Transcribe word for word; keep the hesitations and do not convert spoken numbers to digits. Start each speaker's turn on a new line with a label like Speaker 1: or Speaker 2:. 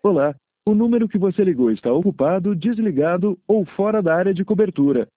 Speaker 1: Olá, o número que você ligou está ocupado, desligado ou fora da área de cobertura.